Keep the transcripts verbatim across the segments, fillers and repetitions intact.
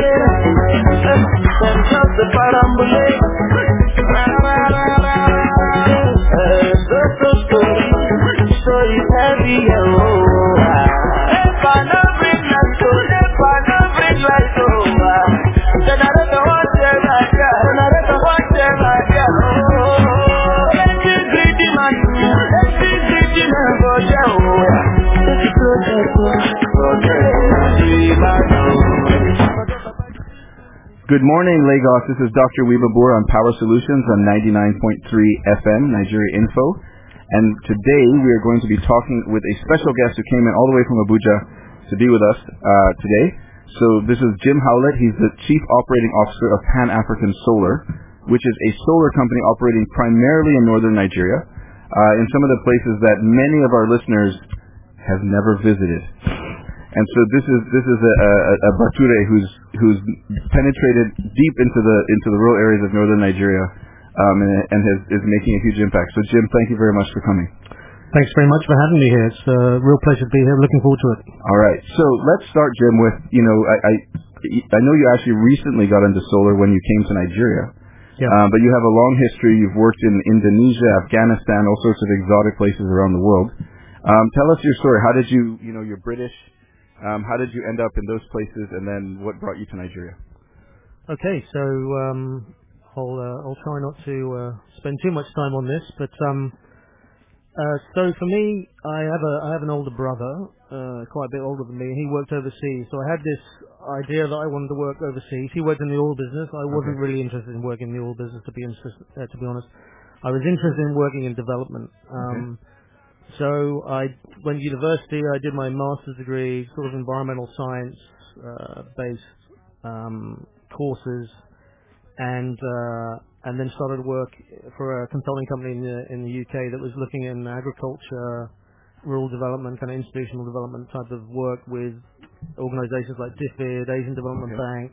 the parambule. So, so, so, so it's heavy, oh. If I no bring light, so if I no bring light, oh. Then I don't know what they're like, then I don't know what they're like, oh. Let's be greedy, man. Let's be greedy, man, for you. Let's be protect, protect, man, oh. Good morning, Lagos. This is Doctor Weebabur on Power Solutions on ninety-nine point three F M, Nigeria Info. And today we are going to be talking with a special guest who came in all the way from Abuja to be with us uh, today. So this is Jim Howlett. He's the Chief Operating Officer of Pan African Solar, which is a solar company operating primarily in northern Nigeria, uh, in some of the places that many of our listeners have never visited. And so this is this is a, a, a Bature who's who's penetrated deep into the into the rural areas of northern Nigeria, um, and, and has, is making a huge impact. So Jim, thank you very much for coming. Thanks very much for having me here. It's a real pleasure to be here. Looking forward to it. All right. So let's start, Jim, with you know I I, I know you actually recently got into solar when you came to Nigeria. Yeah. Um, but you have a long history. You've worked in Indonesia, Afghanistan, all sorts of exotic places around the world. Um, tell us your story. How did you you know you're British. Um, how did you end up in those places, and then what brought you to Nigeria? Okay, so um, I'll uh, I'll try not to uh, spend too much time on this, but um, uh, so for me, I have a I have an older brother, uh, quite a bit older than me. He worked overseas, so I had this idea that I wanted to work overseas. He worked in the oil business. I wasn't Okay. really interested in working in the oil business, to be insist- uh, to be honest. I was interested in working in development. Um, Okay. So I went to university. I did my master's degree, sort of environmental science uh, based um, courses, and uh, and then started to work for a consulting company in the in the U K that was looking in agriculture, rural development, kind of institutional development type of work with organisations like DFID, Asian Development Okay. Bank,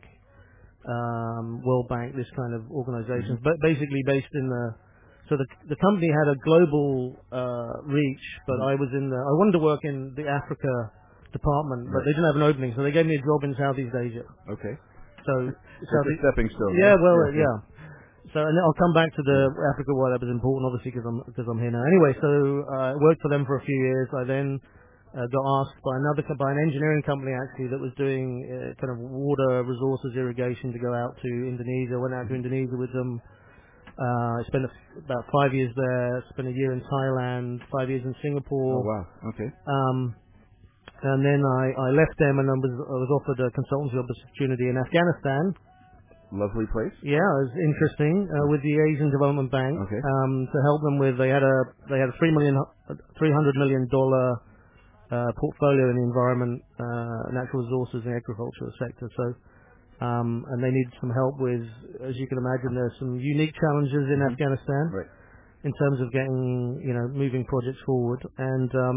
um, World Bank, this kind of organisations, Mm-hmm. but basically based in the So the the company had a global uh, reach, but Mm-hmm. I was in the, I wanted to work in the Africa department, but Right. they didn't have an opening, so they gave me a job in Southeast Asia. Okay. So, That's a Southeast, stepping stone. yeah, Right? well, Yeah. uh, yeah. So, and then I'll come back to the Yeah. Africa why that was important, obviously, because I'm because I'm here now. Anyway, so uh, I worked for them for a few years. I then uh, got asked by another co- by an engineering company actually that was doing uh, kind of water resources irrigation to go out to Indonesia. Went out to Indonesia with them. Uh, I spent a f- about five years there, spent a year in Thailand, five years in Oh Singapore, wow. Okay. um, and then I, I left them and I was, I was offered a consultancy opportunity in Afghanistan. Lovely place. Yeah, it was interesting uh, with the Asian Development Bank Okay. um, to help them with. They had a they had a three million, three hundred million dollar uh, portfolio in the environment, uh, natural resources, and agricultural sector. So. Um, and they needed some help with, as you can imagine, there's some unique challenges in Mm-hmm. Afghanistan Right. in terms of getting, you know, moving projects forward. And um,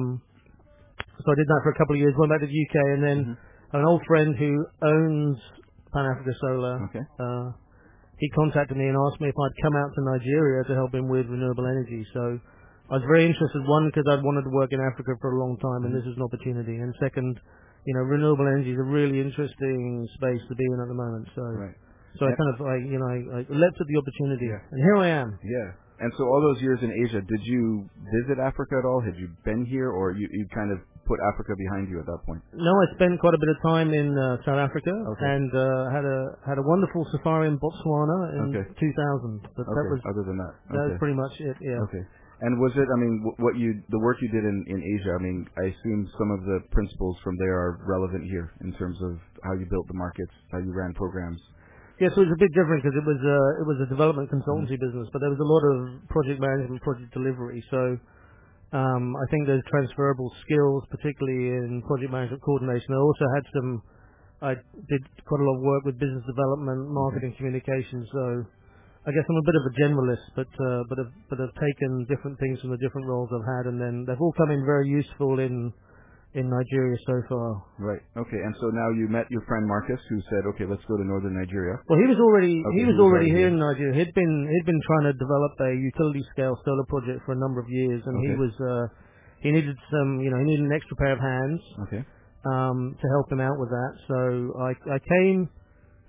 so I did that for a couple of years, went back to the U K, and then Mm-hmm. an old friend who owns Pan Africa Solar, Okay. uh, he contacted me and asked me if I'd come out to Nigeria to help him with renewable energy. So I was very interested, one, because I'd wanted to work in Africa for a long time, and Mm-hmm. this is an opportunity. And second, you know, renewable energy is a really interesting space to be in at the moment. So, Right. so I And, kind of, I, you know, I, I leapt at the opportunity, yeah. and here I am. Yeah. And so all those years in Asia, did you visit Africa at all? Had you been here, or you, you kind of put Africa behind you at that point? No, I spent quite a bit of time in uh, South Africa, Okay. and uh, had a had a wonderful safari in Botswana in Okay. two thousand. But that Okay. was Other than that. that was Okay. pretty much it. Yeah. Okay. And was it, I mean, wh- what you, the work you did in, in Asia, I mean, I assume some of the principles from there are relevant here in terms of how you built the markets, how you ran programs. Yes, it was a bit different because it was uh, it was a development consultancy Mm-hmm. business, but there was a lot of project management, project delivery. So um, I think there's transferable skills, particularly in project management coordination. I also had some. I did quite a lot of work with business development, marketing, communications. So I guess I'm a bit of a generalist, but uh, but have but have taken different things from the different roles I've had, and then they've all come in very useful in in Nigeria so far. Right. Okay. And so now you met your friend Marcus, who said, "Okay, let's go to northern Nigeria." Well, he was already Okay, he he was was already already here here. in Nigeria. He'd been he'd been trying to develop a utility scale solar project for a number of years, and he Okay. was uh, he needed some you know he needed an extra pair of hands Okay. um, to help him out with that. So I I came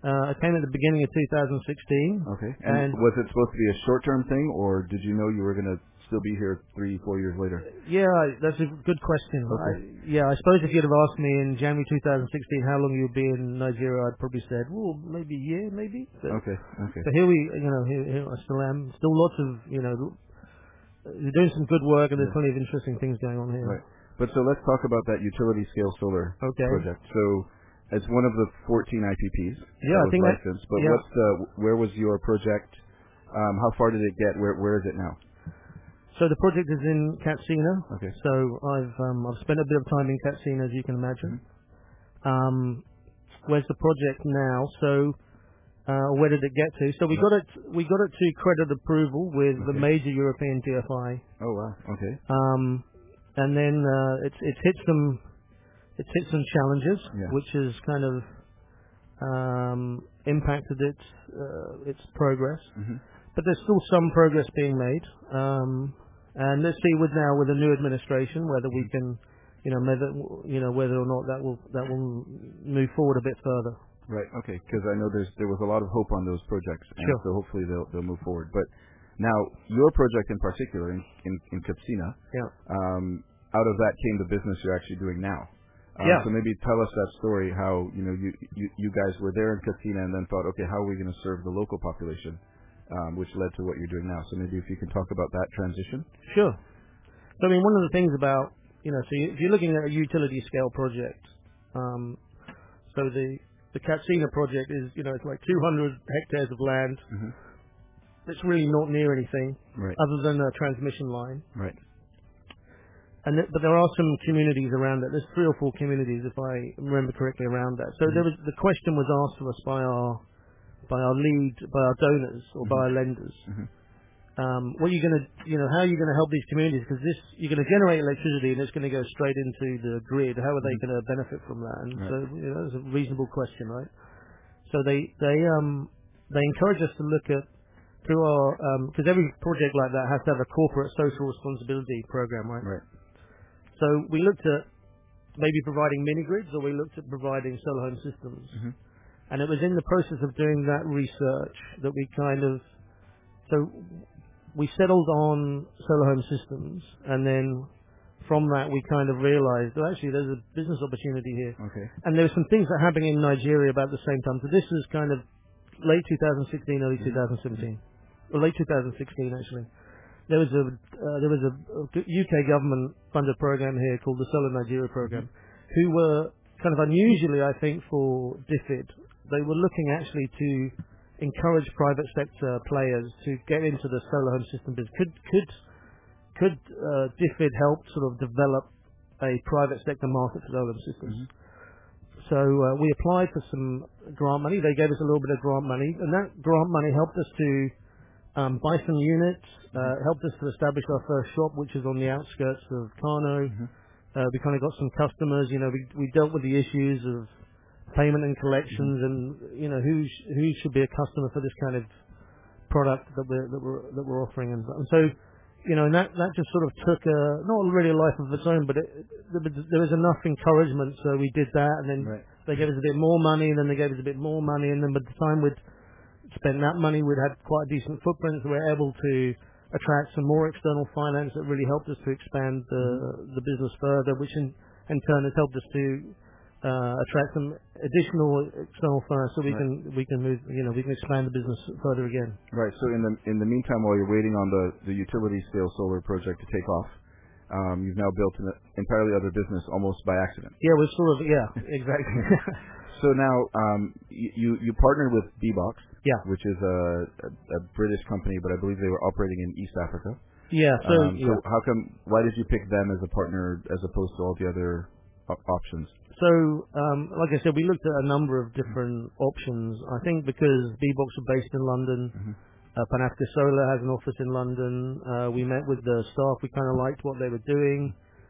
Uh, I came at the beginning of two thousand sixteen. Okay. And, And was it supposed to be a short-term thing, or did you know you were going to still be here three, four years later? Yeah, that's a good question. Okay. I, yeah, I suppose if you'd have asked me in January two thousand sixteen how long you'd be in Nigeria, I'd probably said, well, maybe a year, maybe. But, Okay, okay. but here we, you know, here, here I still am. Still lots of, you know, you're doing some good work, and there's Yeah. plenty of interesting things going on here. Right. But so let's talk about that utility-scale solar Okay. project. So it's one of the fourteen I P Ps Yeah, that I was think that- licensed. But yeah. what's the, where was your project? Um, how far did it get? Where Where is it now? So the project is in Katsina. Okay. So I've um, I've spent a bit of time in Katsina, as you can imagine. Mm-hmm. Um, where's the project now? So uh, where did it get to? So we Yeah. got it we got it to credit approval with the Okay. major European D F I, Oh, wow. Okay. um, and then uh, it's it's hit some it's hit some challenges, Yeah. which has kind of um, impacted its uh, its progress. Mm-hmm. But there's still some progress being made. Um, and let's see with now with the new administration whether we can, you know, whether you know whether or not that will that will move forward a bit further. Right. Okay. Because I know there's there was a lot of hope on those projects, and Sure. so hopefully they'll they'll move forward. But now your project in particular in in, in Katsina, Yeah. um, out of that came the business you're actually doing now. Uh, Yeah. So maybe tell us that story. How you know you you, you guys were there in Katsina and then thought, okay, how are we going to serve the local population, um, which led to what you're doing now. So maybe if you can talk about that transition. Sure. So I mean, one of the things about you know, so you, if you're looking at a utility scale project, um, so the the Katsina project is you know it's like two hundred hectares of land. Mm-hmm. It's really not near anything Right. other than a transmission line. Right. And th- but there are some communities around it. There's three or four communities, if I remember correctly, around that. So Mhm. there was the question was asked to us by our by our lead, by our donors or by our lenders. Mhm. Um, what are you going to, you know, how are you going to help these communities? Because this, you're going to generate electricity and it's going to go straight into the grid. How are they going to benefit from that? And Right. so, you know, it's a reasonable question, right? So they they um they encourage us to look at through our because every project like that has to have a corporate social responsibility program, right? Right. So we looked at maybe providing mini grids, or we looked at providing solar home systems. Mhm. And it was in the process of doing that research that we kind of so we settled on solar home systems, and then from that we kind of realized that actually there's a business opportunity here. Okay. And there were some things that happened in Nigeria about the same time. So this was kind of late two thousand sixteen, early two thousand seventeen, or late two thousand sixteen actually. There was a uh, there was a U K government funded program here called the Solar Nigeria program, who were kind of unusually, I think, for DFID. They were looking actually to encourage private sector players to get into the solar home system business. Could could could uh, DFID help sort of develop a private sector market for solar home systems? Mm-hmm. So uh, we applied for some grant money. They gave us a little bit of grant money, and that grant money helped us to um, buy some units, uh, helped us to establish our first shop, which is on the outskirts of Kano. Mm-hmm. Uh, we kind of got some customers. You know, we we dealt with the issues of payment and collections, Mm-hmm. and you know who sh- who should be a customer for this kind of product that we're that we're that we're offering, and, and so. You know, and that, that just sort of took a, not really a life of its own, but it, there, was, there was enough encouragement, so we did that, and then Right. they gave us a bit more money, and then they gave us a bit more money, and then by the time we'd spent that money, we'd had quite a decent footprint, so we were able to attract some more external finance that really helped us to expand the, Mm-hmm. the business further, which in, in turn has helped us to uh, attract some additional external finance, so we Right. can we can move, you know, we can expand the business further again. Right. So in the in the meantime, while you're waiting on the, the utility scale solar project to take off, um, you've now built an entirely other business almost by accident. Yeah, we're sort of yeah, exactly. So now um, you you partnered with B-Box, Yeah. which is a, a a British company, but I believe they were operating in East Africa. Yeah. So, Um, so yeah. how come? Why did you pick them as a partner as opposed to all the other op- options? So, um, like I said, we looked at a number of different options. I think because B-Box are based in London, Mm-hmm. uh, Pan Africa Solar has an office in London. Uh, we met with the staff. We kind of liked what they were doing.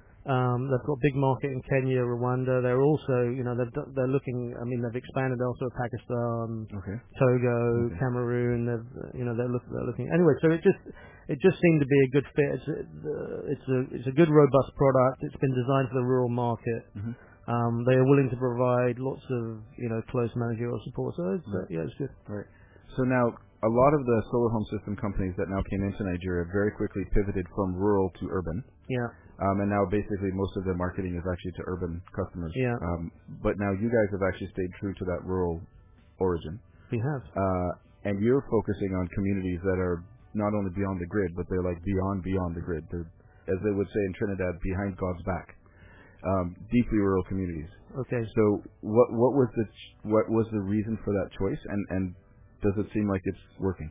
Um, they've got a big market in Kenya, Rwanda. They're also, you know, they're, they're looking. I mean, they've expanded also Pakistan, Okay. Togo, Okay. Cameroon. They've, you know, they're, look, they're looking. Anyway, so it just it just seemed to be a good fit. It's a, it's a it's a good, robust product. It's been designed for the rural market. Mm-hmm. Um, they are willing to provide lots of, you know, close managerial support. So it's, uh, Right. yeah, it's good. Right. So now, a lot of the solar home system companies that now came into Nigeria very quickly pivoted from rural to urban. Yeah. Um, and now basically most of their marketing is actually to urban customers. Yeah. Um, but now you guys have actually stayed true to that rural origin. We have. Uh, and you're focusing on communities that are not only beyond the grid, but they're like beyond, beyond the grid. They're, as they would say in Trinidad, behind God's back. Um, deeply rural communities. Okay. So what what was the ch- what was the reason for that choice, and, and does it seem like it's working?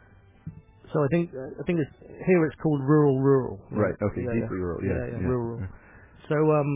So I think uh, I think it's, here it's called rural rural. Right. Okay. Yeah, Deeply yeah. rural. Yeah, Yeah. yeah, yeah. rural. So um,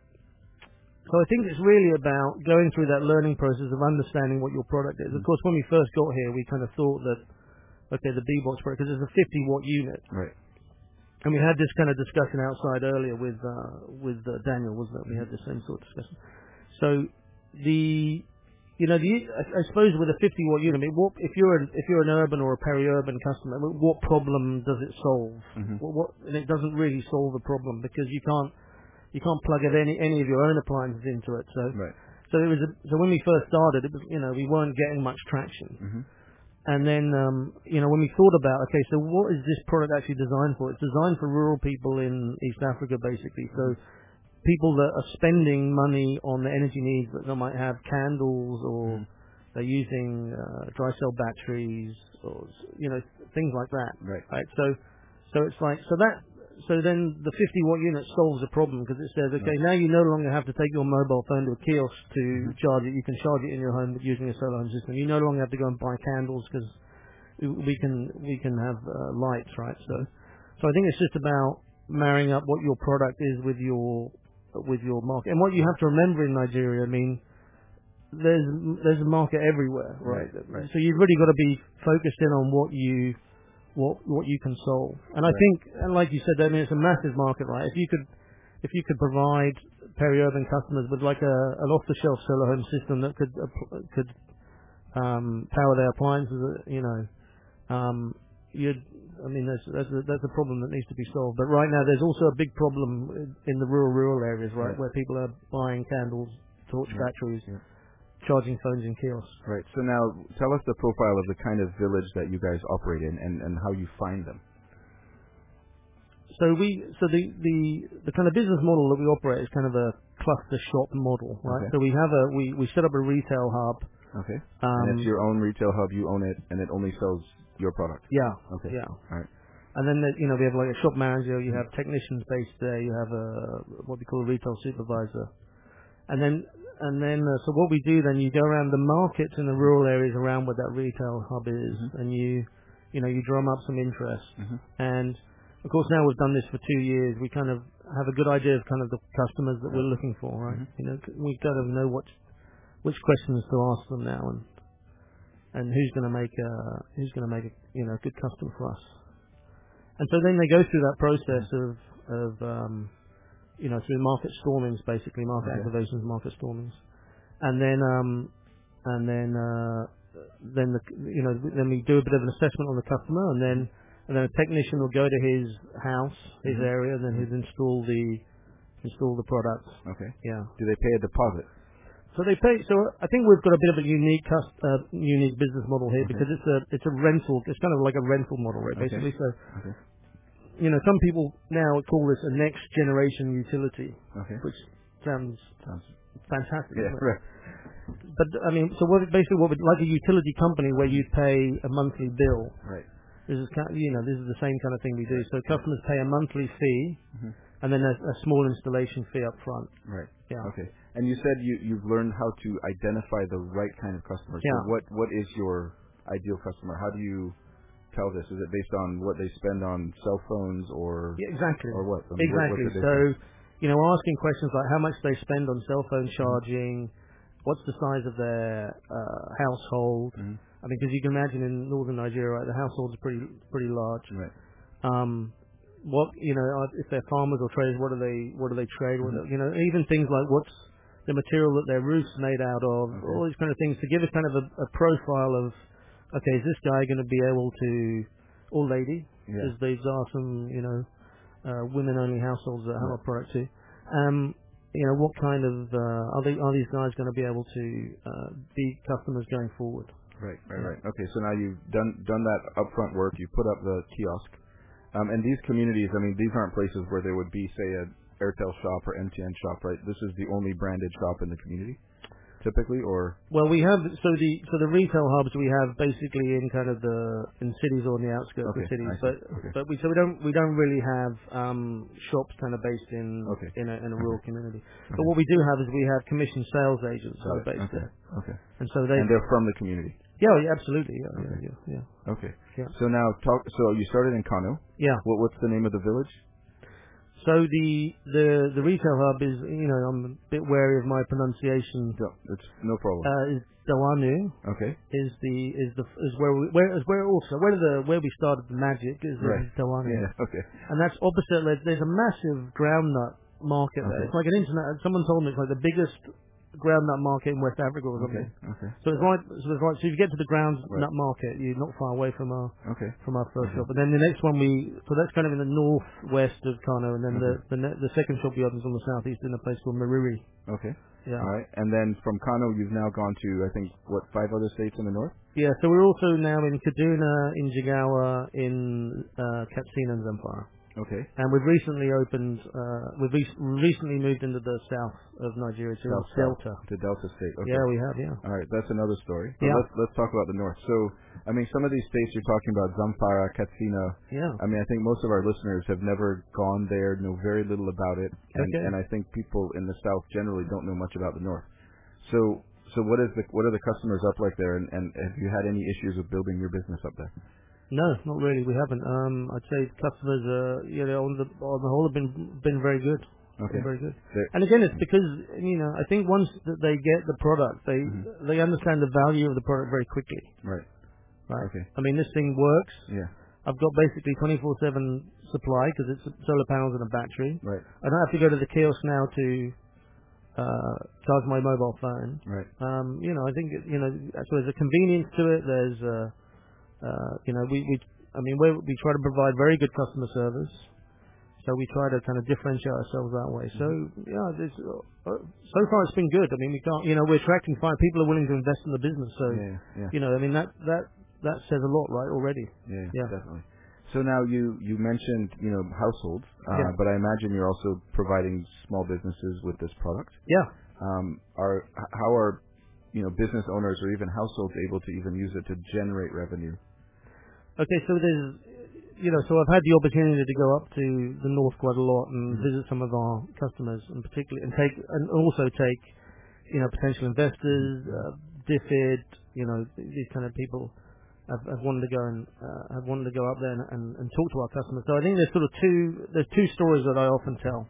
so I think it's really about going through that learning process of understanding what your product is. Of course, when we first got here, we kind of thought that okay, the B-Box product, because it's a fifty watt unit. Right. And we had this kind of discussion outside earlier with uh, with uh, Daniel, wasn't it? We had the same sort of discussion. So the you know the I, I suppose with a fifty watt unit, I mean, what, if you're an, if you're an urban or a peri-urban customer, what problem does it solve? Mm-hmm. What, what and it doesn't really solve a problem because you can't you can't plug in any any of your own appliances into it. So Right. so it was a, so when we first started, it was you know we weren't getting much traction. Mm-hmm. And then, um, you know, when we thought about, okay, so what is this product actually designed for? It's designed for rural people in East Africa, basically. So people that are spending money on the energy needs, that they might have candles or Mm. they're using uh, dry cell batteries or, you know, things like that. Right. Right. So, so it's like, so that, so then the fifty watt unit solves a problem because it says, okay, Right. now you no longer have to take your mobile phone to a kiosk to Mhm. charge it. You can charge it in your home using a solar home system. You no longer have to go and buy candles because we can we can have uh, lights, right? So, so I think it's just about marrying up what your product is with your with your market. And what you have to remember in Nigeria, I mean, there's there's a market everywhere, right? Right, right. So you've really got to be focused in on what you what what you can solve. And I Right. think, and like you said, I mean, it's a massive market, right? If you could if you could provide peri-urban customers with like a an off-the-shelf solar home system that could uh, could um, power their appliances, uh, you know, um, you'd I mean, that's that's a, that's a problem that needs to be solved. But right now, there's also a big problem in the rural rural areas, right, Right. where people are buying candles, torch Yeah. batteries, Yeah. charging phones in kiosks. Right. So now, tell us the profile of the kind of village that you guys operate in, and, and how you find them. So we, so the, the, the kind of business model that we operate is kind of a cluster shop model, right? Okay. So we have a, we, we set up a retail hub. Okay. Um, and it's your own retail hub. You own it, and it only sells your product. Yeah. Okay. Yeah. All right. And then, the- you know, we have like a shop manager, you have technicians based there, you have a, what we call a retail supervisor. And then, and then, uh, so what we do then, you go around the markets in the rural areas around where that retail hub is, Mhm. and you, you know, you drum up some interest. Mhm. And of course, now we've done this for two years, we kind of have a good idea of kind of the customers that we're looking for, right? Mhm. You know, c- we kind of know what, which questions to ask them now, and and who's going to make a who's going to make a you know good customer for us. And so then they go through that process of of um, you know through market stormings, basically market Okay. activations, market stormings, and then um, and then uh, then the you know then we do a bit of an assessment on the customer, and then and then a technician will go to his house, his Mhm. area, and then he'll install the install the product. Okay. Yeah. Do they pay a deposit? So they pay. So I think we've got a bit of a unique cust, uh, unique business model here Okay. because it's a it's a rental. It's kind of like a rental model, right? Okay. Basically, so Okay. you know, some people now call this a next generation utility, Okay. which sounds Sounds. fantastic. Yeah. Isn't it? Right. But I mean, so what basically what would, like a utility company where you pay a monthly bill. Right. This is kind of, you know this is the same kind of thing we do. Right. So customers pay a monthly fee, Mhm. and then a, a small installation fee up front. Right. Yeah. Okay. And you said you you've learned how to identify the right kind of customer. Yeah. So what what is your ideal customer? How do you tell this? Is it based on what they spend on cell phones or Yeah, exactly. or what? I mean, what- Exactly. what's the So, difference? you know, we're asking questions like how much they spend on cell phone charging, what's the size of their uh, household. Mhm. I mean, because you can imagine in northern Nigeria, right, the households are pretty pretty large. Right. Um, what you know, are- if they're farmers or traders, what do they what do they trade? What Mhm. do- you know, even things like what's the material that their roof's made out of, Okay. all these kind of things to give us kind of a, a profile of, okay, is this guy going to be able to, or lady, Yeah. because these are some, you know, uh, women-only households that have Right. our product too. Um, you know, what kind of uh, are they are these guys going to be able to uh, be customers going forward? Right, right, Yeah. right. Okay, so now you've done done that upfront work. You put up the kiosk, um, and these communities. I mean, these aren't places where there would be, say, a Airtel shop or M T N shop, right? This is the only branded shop in the community, typically, or Well, we have so the so the retail hubs we have basically in kind of the in cities or on the outskirts okay, of cities, I see. but Okay. but we so we don't we don't really have um, shops kind of based in Okay. in a, in a Okay. rural community. But Okay. what we do have is we have commissioned sales agents who Got are it. based Okay. there, Okay. and so they And they're from the community. yeah, yeah absolutely yeah Okay. yeah yeah yeah Okay. yeah. So now talk. So you started in Kano. yeah. What what's the name of the village? So the the the retail hub is you know I'm a bit wary of my pronunciation. No, it's no problem. Uh, is Dawanu Okay. is the is the is where we where is where also where the where we started the magic is Right. in Dawanu. Yeah. Okay. And that's opposite. There's, there's a massive groundnut market there. Okay. It's like an internet. Someone told me it's like the biggest groundnut market in West Africa or Okay. something. Okay. So it's right. So it's right. So if you get to the groundnut Right. market, you're not far away from our Okay. from our first Okay. shop. And then the next one we so that's kind of in the northwest of Kano, and then Okay. the the, ne- the second shop we opened is on the southeast in a place called Maruri. Okay. Yeah. All right. And then from Kano, you've now gone to I think what five other states in the north. Yeah. So we're also now in Kaduna, in Jigawa, in uh, Katsina and Zamfara. Okay. And we've recently opened, uh, we've re- recently moved into the south of Nigeria, to South, Delta. South, to Delta State. Okay. Yeah, we have, yeah. All right, that's another story. But Yeah. let's let's talk about the north. So, I mean, some of these states you're talking about, Zamfara, Katsina. Yeah. I mean, I think most of our listeners have never gone there, know very little about it, and Okay. and I think people in the south generally don't know much about the north. So, so what is the what are the customers up like there, and, and have you had any issues with building your business up there? No, not really. We haven't. Um, I'd say customers, uh, you know, on the on the whole, have been been very good. Okay. Been very good. They're- And again, it's because you know, I think once that they get the product, they Mhm. they understand the value of the product very quickly. Right. Right. Okay. I mean, this thing works. Yeah. I've got basically twenty-four seven supply because it's solar panels and a battery. Right. I don't have to go to the kiosk now to uh, charge my mobile phone. Right. Um, you know, I think you know, so there's a convenience to it. There's, uh, uh, you know, we, we I mean, we we try to provide very good customer service, so we try to kind of differentiate ourselves that way. So yeah, there's, uh, so far it's been good. I mean, we can't, you know, we're attracting fine people are willing to invest in the business. So Yeah. Yeah. you know, I mean that that that says a lot, right? Already. Yeah, Yeah. definitely. So now you you mentioned you know households, uh, Yeah. but I imagine you're also providing small businesses with this product. Yeah. Um, are h- how are you know business owners or even households able to even use it to generate revenue? Okay, so there's, you know, so I've had the opportunity to go up to the north quite a lot and Mhm. visit some of our customers, and particularly, and take, and also take, you know, potential investors, uh, DFID, you know, th- these kind of people. I've, I've wanted to go and uh, I've wanted to go up there and, and, and talk to our customers. So I think there's sort of two, there's two stories that I often tell.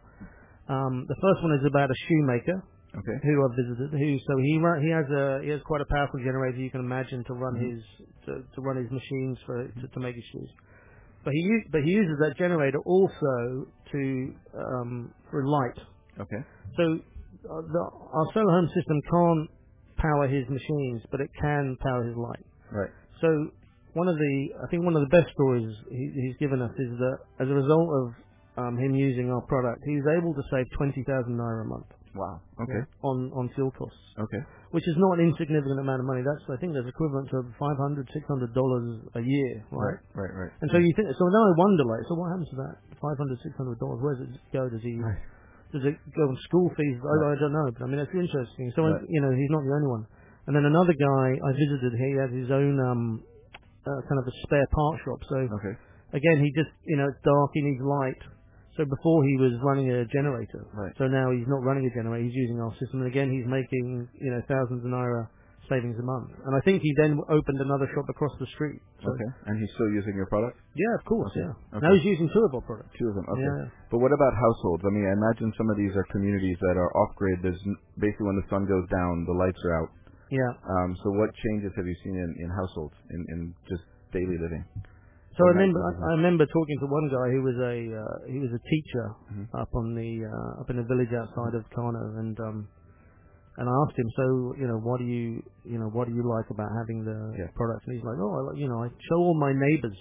Um, the first one is about a shoemaker Okay. who I've visited. Who so he run, he has a he has quite a powerful generator you can imagine to run Mhm. his to, to run his machines for to, to make his shoes. But he u- but he uses that generator also to um, for light. Okay. So uh, the, our solar home system can't power his machines, but it can power his light. Right. So one of the I think one of the best stories he, he's given us is that as a result of um, him using our product, he's able to save twenty thousand naira a month. Wow. Okay. On on fuel costs, Okay. which is not an insignificant amount of money. That's I think there's equivalent to five hundred, six hundred dollars a year, right? Right. Right. Right. And so you think so now I wonder like, so what happens to that five hundred, six hundred dollars? Where does it go? Does he Right. does it go on school fees? I, Right. I don't know, but I mean it's interesting. So Right. you know he's not the only one. And then another guy I visited, he has his own um uh, kind of a spare part shop. So Okay. again, he just you know it's dark, he needs light. So before he was running a generator. Right. So now he's not running a generator, he's using our system. And again, he's making, you know, thousands of naira savings a month. And I think he then opened another shop across the street. So Okay. And he's still using your product? yeah, of course, Okay. yeah. Okay. Now he's using two of our products. Two of them. Okay. Yeah. But what about households? I mean, I imagine some of these are communities that are off grid. There's n- basically when the sun goes down, the lights are out. Yeah. Um, so what changes have you seen in, in households, in, in just daily living? So I Or night remember, living? I remember talking to one guy who was a, uh, he was a teacher Mhm. up on the, uh, up in the village outside of Kano, and um, and I asked him, so you know, what do you, you know, what do you like about having the Yeah. product? And he's like, oh, I, like- you know, I show all my neighbours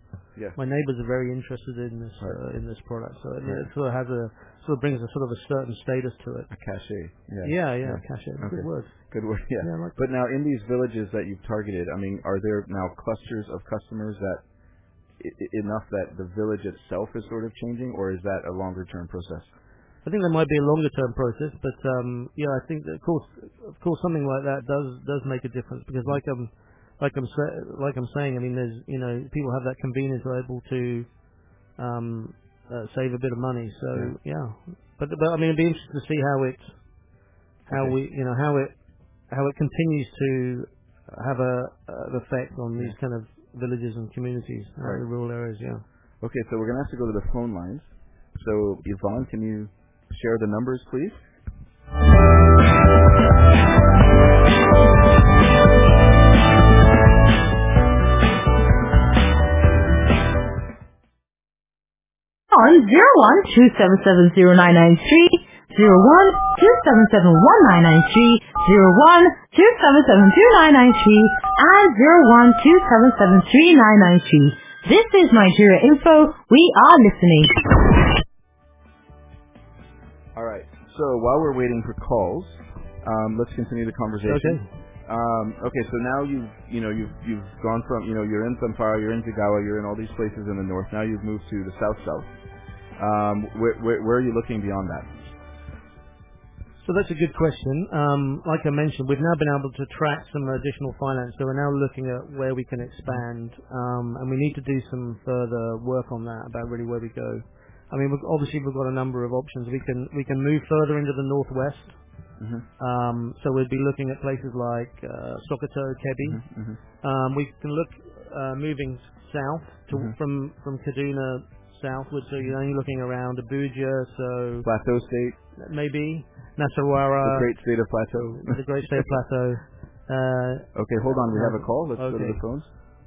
Yeah. my neighbours are very interested in this Right. uh, in this product. So it, Right. it sort of has a sort of brings a sort of a certain status to it. A cachet. Yeah. Yeah, yeah, Yeah. cachet. Okay. Good word. Good word. Yeah. Yeah, I like But now in these villages that you've targeted, I mean, are there now clusters of customers that I- I- enough that the village itself is sort of changing, or is that a longer term process? I think there might be a longer term process, but um, yeah, I think that of course, of course, something like that does does make a difference because, like I'm, like I'm sa- like I'm saying, I mean, there's you know, people have that convenience, are able to um, uh, save a bit of money. So yeah, yeah. but but I mean, it'd be interesting to see how it, how Okay. we, you know, how it, how it continues to have a an effect on these Yeah. kind of villages and communities, uh, Right. the rural areas. Yeah. Okay, so we're gonna have to go to the phone lines. So Yvonne, can you share the numbers, please? On zero one two seven seven zero nine nine three, zero one two seven seven one nine nine three, zero one two seven seven two nine nine three, and zero one two seven seven three nine nine three. This is Nigeria Info. We are listening. All right. So while we're waiting for calls, um, let's continue the conversation. Okay. Um, okay. So now you've you know you've you've gone from you know you're in Zamfara, you're in Jigawa, you're in all these places in the north. Now you've moved to the south south. Um, where, where where are you looking beyond that? So that's a good question. Um, like I mentioned, we've now been able to attract some additional finance, so we're now looking at where we can expand, um, and we need to do some further work on that about really where we go. I mean, we've, obviously we've got a number of options. We can we can move further into the northwest. Mm-hmm. Um, so we'd be looking at places like uh, Sokoto, Kebbi. Mm-hmm. Mm-hmm. Um, we can look uh, moving south to, Mhm. from from Kaduna southward. So you're only looking around Abuja, so Plateau State, maybe Nasarawa, the great state of Plateau. the Great State Plateau. Uh, Okay, hold on. We have a call. Let's go to Okay. the phones.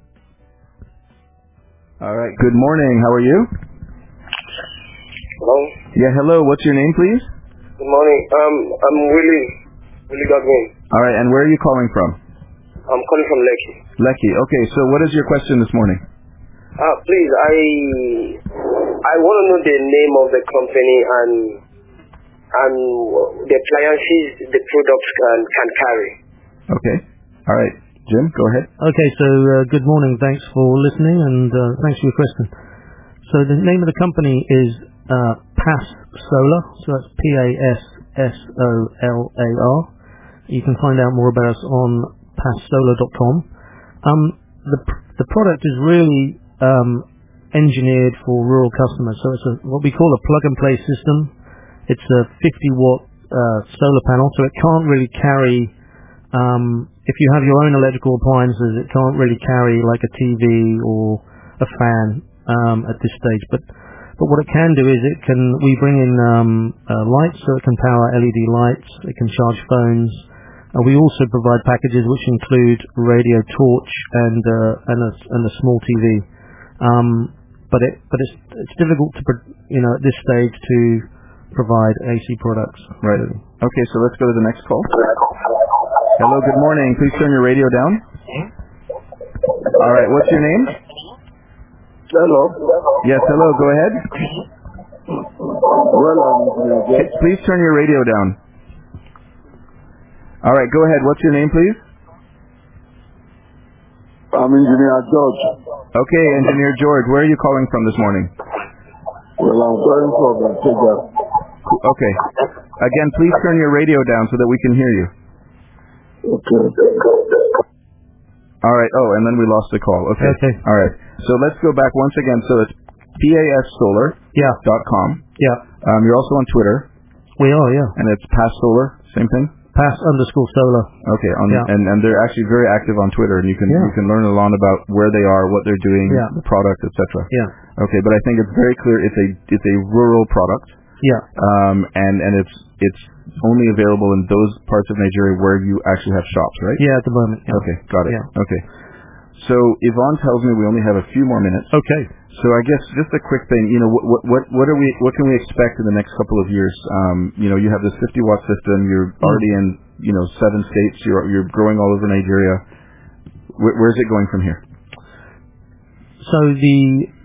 All right. Good morning. How are you? Hello. Yeah. Hello. What's your name, please? Good morning. Um, I'm Willie. Willie Godwin. All right. And where are you calling from? I'm calling from Lekki. Lekki. Okay. So what is your question this morning? Uh, please, I I want to know the name of the company and and the appliances the products can can carry. Okay. All right. Jim, go ahead. Okay, so uh, good morning. Thanks for listening, and uh, thanks for your question. So the name of the company is uh, Pass Solar. So that's P A S S O L A R. You can find out more about us on pass solar dot com. Um, the the product is really um, engineered for rural customers. So it's a, what we call a plug-and-play system. It's a fifty watt uh, solar panel, so it can't really carry. Um, if you have your own electrical appliances, it can't really carry like a T V or a fan um, at this stage. But but what it can do is it can we bring in um, uh, lights, so it can power L E D lights. It can charge phones. Uh, we also provide packages which include radio torch and uh, and a and a small T V. Um, but it but it's it's difficult to pro- you know at this stage to provide A C products. Right. Okay. So let's go to the next call. Hello, good morning. Please turn your radio down. All right, what's your name? Hello. Yes, hello, go ahead. Well, um, Okay, please turn your radio down. All right, go ahead. What's your name, please? I'm Engineer George. Okay, Engineer George, where are you calling from this morning? Well, I'm calling from Nigeria. Okay. Again, please turn your radio down so that we can hear you. Okay. All right. Oh, and then we lost the call. Okay. Okay. All right. So let's go back once again. So it's P A S solar Yeah, dot com. yeah, Um, you're also on Twitter, we are. Yeah, and it's Pass Solar, same thing. Pass underscore solar. Okay, on, Yeah. and, and they're actually very active on Twitter, and you can Yeah. you can learn a lot about where they are, what they're doing, Yeah. the product, et cetera. Yeah, Okay, but I think it's very clear it's a it's a rural product, yeah, um, and and it's it's only available in those parts of Nigeria where you actually have shops, right? yeah. At the moment. Yeah. Okay, got it. Yeah. Okay, so Yvonne tells me we only have a few more minutes. Okay. So I guess just a quick thing, you know, what what what are we what can we expect in the next couple of years? Um, you know, you have this fifty watt system. You're already in you know seven states. You're you're growing all over Nigeria. Where, where's it going from here? so the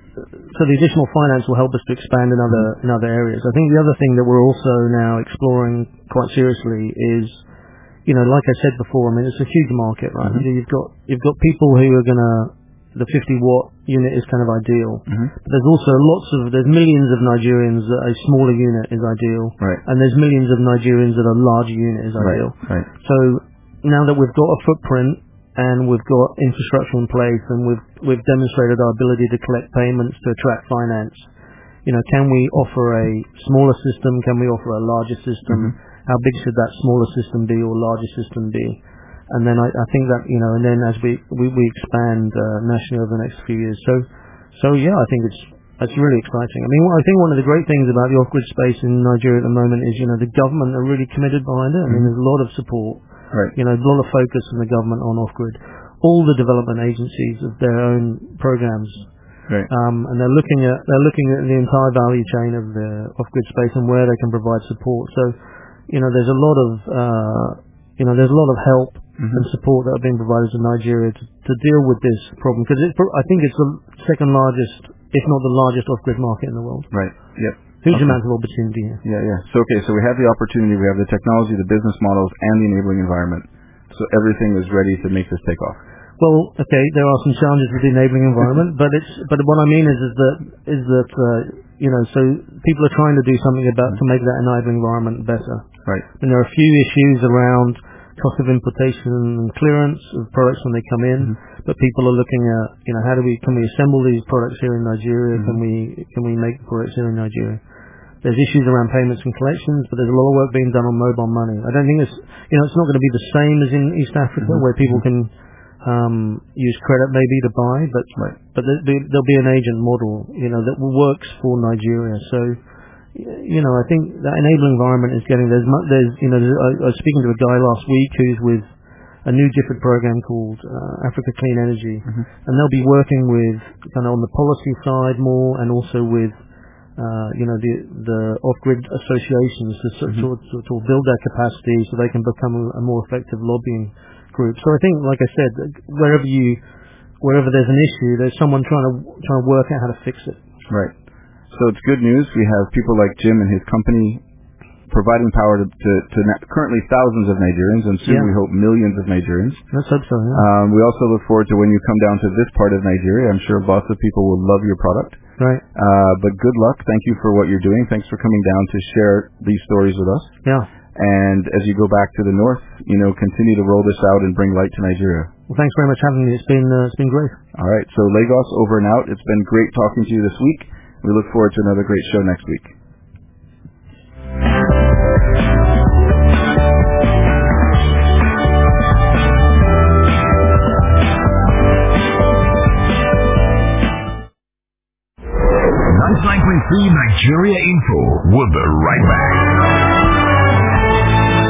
so the additional finance will help us to expand in other in other areas. I think the other thing that we're also now exploring quite seriously is, you know, like I said before, I mean, it's a huge market, right? Mm-hmm. You've got you've got people who are gonna, the fifty watt unit is kind of ideal. Mm-hmm. But there's also lots of there's millions of Nigerians that a smaller unit is ideal, Right. and there's millions of Nigerians that a larger unit is ideal. Right. Right. So now that we've got a footprint and we've got infrastructure in place and we've we've demonstrated our ability to collect payments to attract finance, you know, can we offer a smaller system? Can we offer a larger system? Mm-hmm. How big should that smaller system be or larger system be? And then I, I think that, you know, and then as we we, we expand uh, nationally over the next few years. So so yeah, I think it's it's really exciting. I mean, I think one of the great things about the off-grid space in Nigeria at the moment is, you know, the government are really committed behind it. I mean, Mm-hmm. there's a lot of support. Right. You know, a lot of focus from the government on off-grid. All the development agencies of their own programs, Right. um, and they're looking at they're looking at the entire value chain of the off-grid space and where they can provide support. So, you know, there's a lot of uh, you know there's a lot of help Mm-hmm. and support that are being provided to Nigeria to, to deal with this problem, because I think it's the second largest, if not the largest, off-grid market in the world. Right. Yep. Huge Okay. amount of opportunity here. Yeah, yeah. So, okay, so we have the opportunity, we have the technology, the business models, and the enabling environment. So everything is ready to make this take off. Well, okay, there are some challenges with the enabling environment, but it's but what I mean is is that is that uh, you know, so people are trying to do something about to make that enabling environment better. Right. And there are a few issues around cost of importation and clearance of products when they come in, Mm-hmm. but people are looking at, you know, how do we can we assemble these products here in Nigeria? Mm-hmm. Can we can we make products here in Nigeria? There's issues around payments and collections, but there's a lot of work being done on mobile money. I don't think it's, you know, it's not going to be the same as in East Africa, Mm-hmm. where people can um, use credit maybe to buy, but Right. but there, there'll be an agent model, you know, that works for Nigeria. So, y- you know, I think that enabling environment is getting there's mu- there's you know there's, I, I was speaking to a guy last week who's with a new different program called uh, Africa Clean Energy, Mm-hmm. and they'll be working with kind of on the policy side more, and also with uh, you know, the the off-grid associations to, sort Mm-hmm. to, to build their capacity so they can become a, a more effective lobbying group. So I think, like I said, wherever you, wherever there's an issue, there's someone trying to trying to work out how to fix it. Right. So it's good news. We have people like Jim and his company providing power to, to, to na- currently thousands of Nigerians, and soon Yeah. we hope millions of Nigerians. Let's hope so. Yeah. Um, we also look forward to when you come down to this part of Nigeria. I'm sure lots of people will love your product. Right. Uh, but good luck. Thank you for what you're doing. Thanks for coming down to share these stories with us. Yeah. And as you go back to the north, you know, continue to roll this out and bring light to Nigeria. Well, thanks very much for having me. It's been uh, it's been great. All right. So Lagos, over and out. It's been great talking to you this week. We look forward to another great show next week. ninety-nine point three Nigeria Info. We'll be right back.